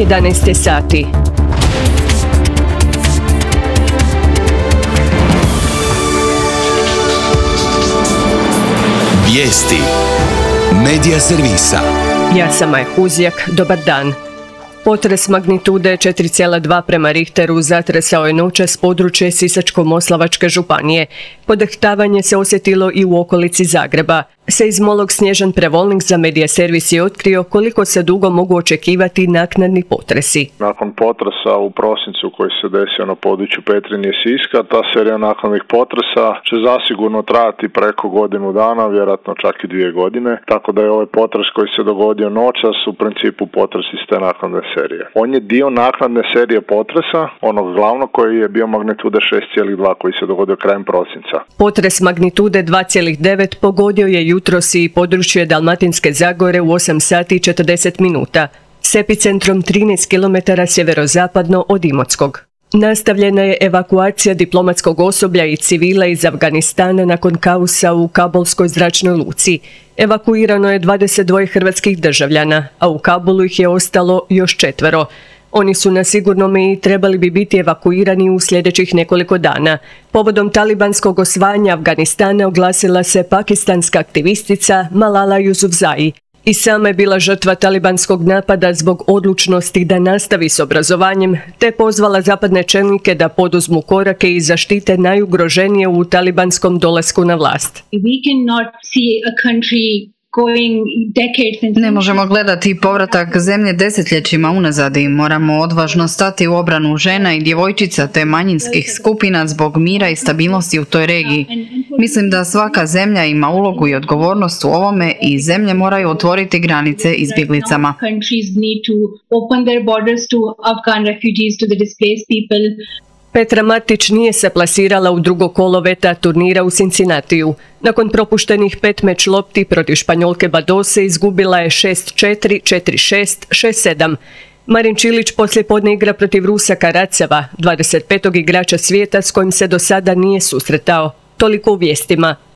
11 sati. Vijesti Medija servisa. Ja sam Maja Huzjak, dobar dan. Potres magnitude 4,2 prema Richteru zatresao je noćas područje Sisačko-moslavačke županije. Podrhtavanje se osjetilo i u okolici Zagreba. Seizmolog Snježan Prevolnik za Medija servis je otkrio koliko se dugo mogu očekivati naknadni potresi. Nakon potresa u prosincu koji se desio na području Petrinje i Siska, ta serija naknadnih potresa će zasigurno trajati preko godinu dana, vjerojatno čak i 2 godine, tako da je ovaj potres koji se dogodio noćas u principu potres iz te naknadne serije. On je dio naknadne serije potresa, onog glavnog koji je bio magnitude 6,2 koji se dogodio krajem prosinca. Potres magnitude 2,9 pogodio je jutros i područje Dalmatinske Zagore u 8 sati i 40 minuta, s epicentrom 13 km sjeverozapadno od Imotskog. Nastavljena je evakuacija diplomatskog osoblja i civila iz Afganistana nakon kaosa u Kabulskoj zračnoj luci. Evakuirano je 22 hrvatskih državljana, a u Kabulu ih je ostalo još 4. Oni su na sigurnome i trebali bi biti evakuirani u sljedećih nekoliko dana. Povodom talibanskog osvajanja Afganistana oglasila se pakistanska aktivistica Malala Yousafzai. I sama je bila žrtva talibanskog napada zbog odlučnosti da nastavi s obrazovanjem, te pozvala zapadne čelnike da poduzmu korake i zaštite najugroženije u talibanskom dolasku na vlast. Ne možemo gledati povratak zemlje desetljećima unazad i moramo odvažno stati u obranu žena i djevojčica te manjinskih skupina zbog mira i stabilnosti u toj regiji. Mislim da svaka zemlja ima ulogu i odgovornost u ovome i zemlje moraju otvoriti granice izbjeglicama. Petra Martić nije se plasirala u drugo kolo VTA turnira u Cincinnatiju. Nakon propuštenih 5 meč lopti protiv Španjolke Badose izgubila je 6-4, 4-6, 6-7. Marin Čilić poslijepodne igra protiv Rusa Karaceva, 25. igrača svijeta s kojim se do sada nije susretao. Toliko u vijestima.